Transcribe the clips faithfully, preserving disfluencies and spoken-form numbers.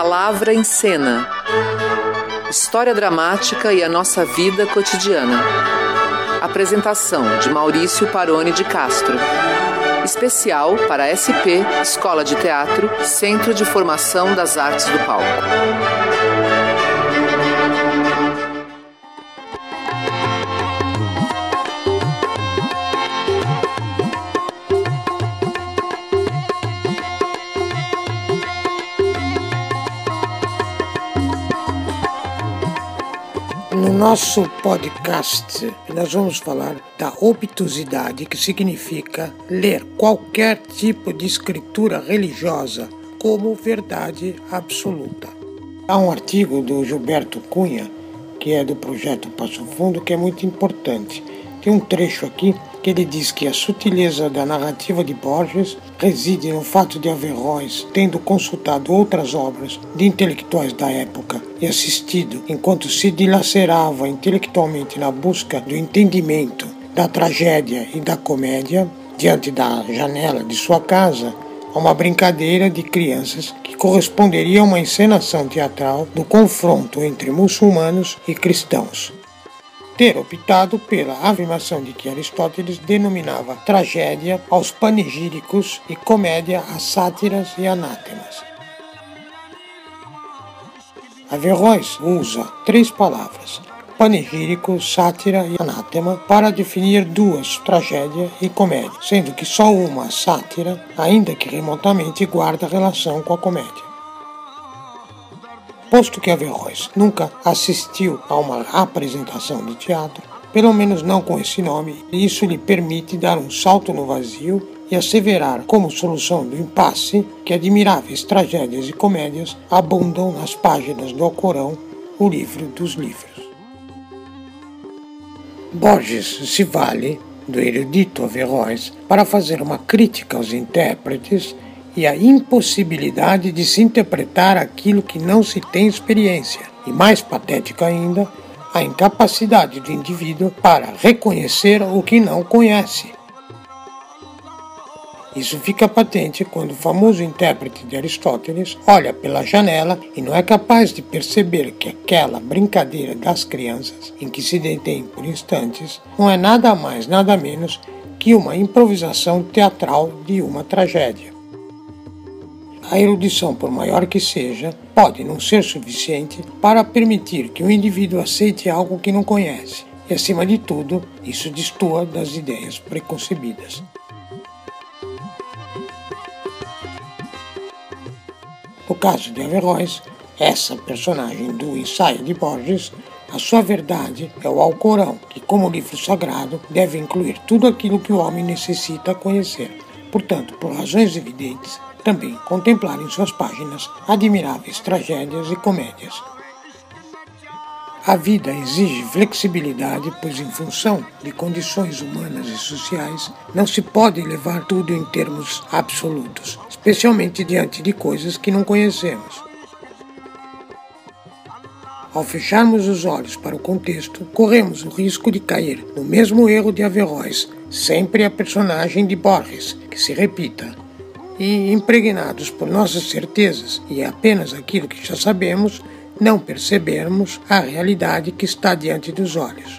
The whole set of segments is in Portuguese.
Palavra em Cena. História dramática e a nossa vida cotidiana. Apresentação de Maurício Paroni de Castro. Especial para a S P, Escola de Teatro, Centro de Formação das Artes do Palco. No nosso podcast, nós vamos falar da obtusidade, que significa ler qualquer tipo de escritura religiosa como verdade absoluta. Há um artigo do Gilberto Cunha, que é do projeto Passo Fundo, que é muito importante. Tem um trecho aqui que ele diz que a sutileza da narrativa de Borges reside no fato de Averroes, tendo consultado outras obras de intelectuais da época e assistido enquanto se dilacerava intelectualmente na busca do entendimento da tragédia e da comédia, diante da janela de sua casa, a uma brincadeira de crianças que corresponderia a uma encenação teatral do confronto entre muçulmanos e cristãos. Ter optado pela afirmação de que Aristóteles denominava tragédia aos panegíricos e comédia às sátiras e anátemas. Averroes usa três palavras, panegírico, sátira e anátema, para definir duas, tragédia e comédia, sendo que só uma, sátira, ainda que remotamente, guarda relação com a comédia. Posto que Averroes nunca assistiu a uma apresentação de teatro, pelo menos não com esse nome, isso lhe permite dar um salto no vazio e asseverar como solução do impasse que admiráveis tragédias e comédias abundam nas páginas do Alcorão, o livro dos livros. Borges se vale do erudito Averroes para fazer uma crítica aos intérpretes e a impossibilidade de se interpretar aquilo que não se tem experiência, e mais patética ainda, a incapacidade do indivíduo para reconhecer o que não conhece. Isso fica patente quando o famoso intérprete de Aristóteles olha pela janela e não é capaz de perceber que aquela brincadeira das crianças, em que se detém por instantes, não é nada mais, nada menos que uma improvisação teatral de uma tragédia. A erudição, por maior que seja, pode não ser suficiente para permitir que o indivíduo aceite algo que não conhece, e, acima de tudo, isso destoa das ideias preconcebidas. No caso de Averroes, essa personagem do ensaio de Borges, a sua verdade é o Alcorão, que, como livro sagrado, deve incluir tudo aquilo que o homem necessita conhecer. Portanto, por razões evidentes, também contemplar em suas páginas admiráveis tragédias e comédias. A vida exige flexibilidade, pois em função de condições humanas e sociais, não se pode levar tudo em termos absolutos, especialmente diante de coisas que não conhecemos. Ao fecharmos os olhos para o contexto, corremos o risco de cair no mesmo erro de Averroes, sempre a personagem de Borges, que se repita. E, impregnados por nossas certezas e apenas aquilo que já sabemos, não percebermos a realidade que está diante dos olhos.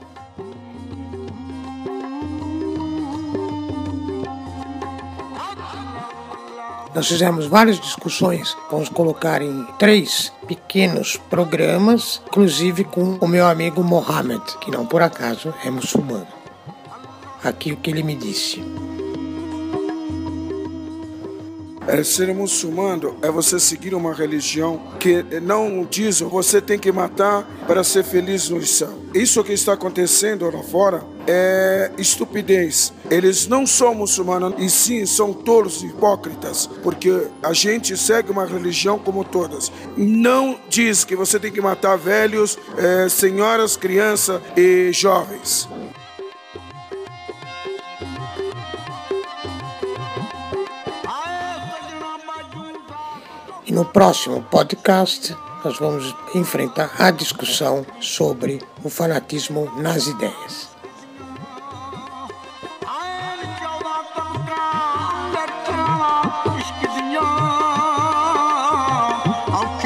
Nós fizemos várias discussões, vamos colocar em três pequenos programas, inclusive com o meu amigo Mohammed, que não por acaso é muçulmano. Aqui o que ele me disse. É, ser muçulmano é você seguir uma religião que não diz que você tem que matar para ser feliz no céu. Isso que está acontecendo lá fora é estupidez. Eles não são muçulmanos, e sim são tolos hipócritas, porque a gente segue uma religião como todas. Não diz que você tem que matar velhos, é, senhoras, crianças e jovens. E no próximo podcast, nós vamos enfrentar a discussão sobre o fanatismo nas ideias. I'll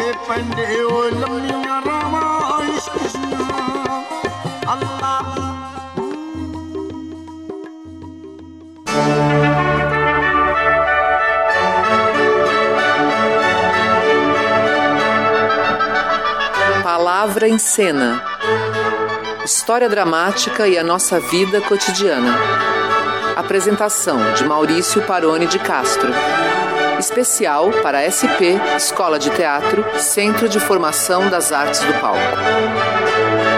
Palavra em Cena. História dramática e a nossa vida cotidiana. Apresentação de Maurício Paroni de Castro. Especial para a S P, Escola de Teatro, Centro de Formação das Artes do Palco.